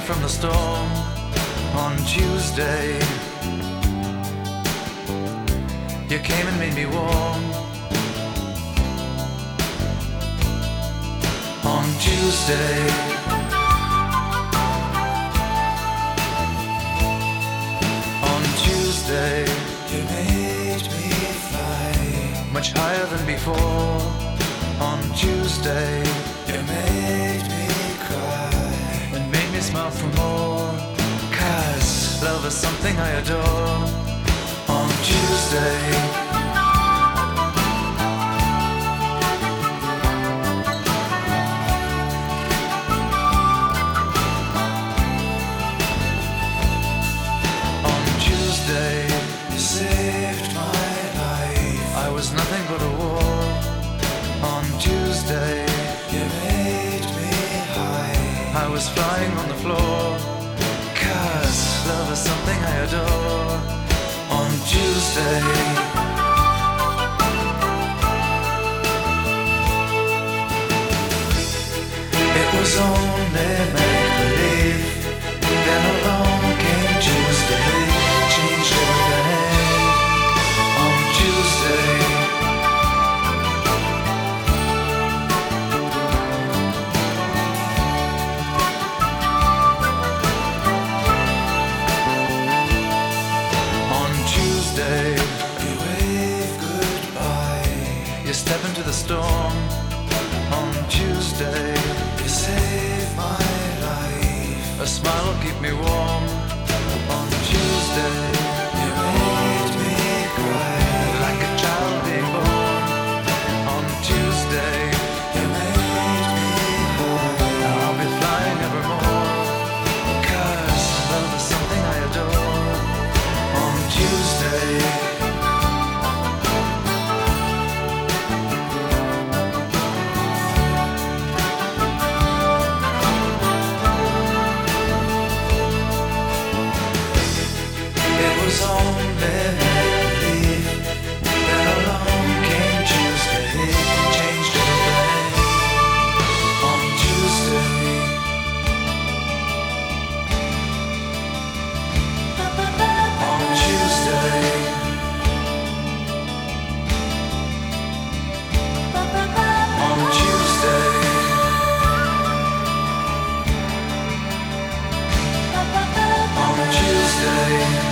from the storm on Tuesday. You came and made me warm on Tuesday. On Tuesday, you made me fly much higher than before. On Tuesday, you made me cry and made me smile for more. 'Cause love is something I adore. On Tuesday, on Tuesday, you saved my life. I was nothing but a war. On Tuesday, you made me high. I was flying on the floor. 'Cause love is something I adore. On Tuesday, it was only make-believe. Then along came Tuesday, changed everything. On Tuesday, you wave goodbye. You step into the storm. On Tuesday, you save my life. A smile will keep me warm. On Tuesday, you made me cry like a child being born. On Tuesday, you made me high. I'll be flying evermore. 'Cause love is something I adore. On Tuesday, it was only make-believe. Then along came Tuesday, changed everything. On Tuesday, on Tuesday, on Tuesday, on Tuesday.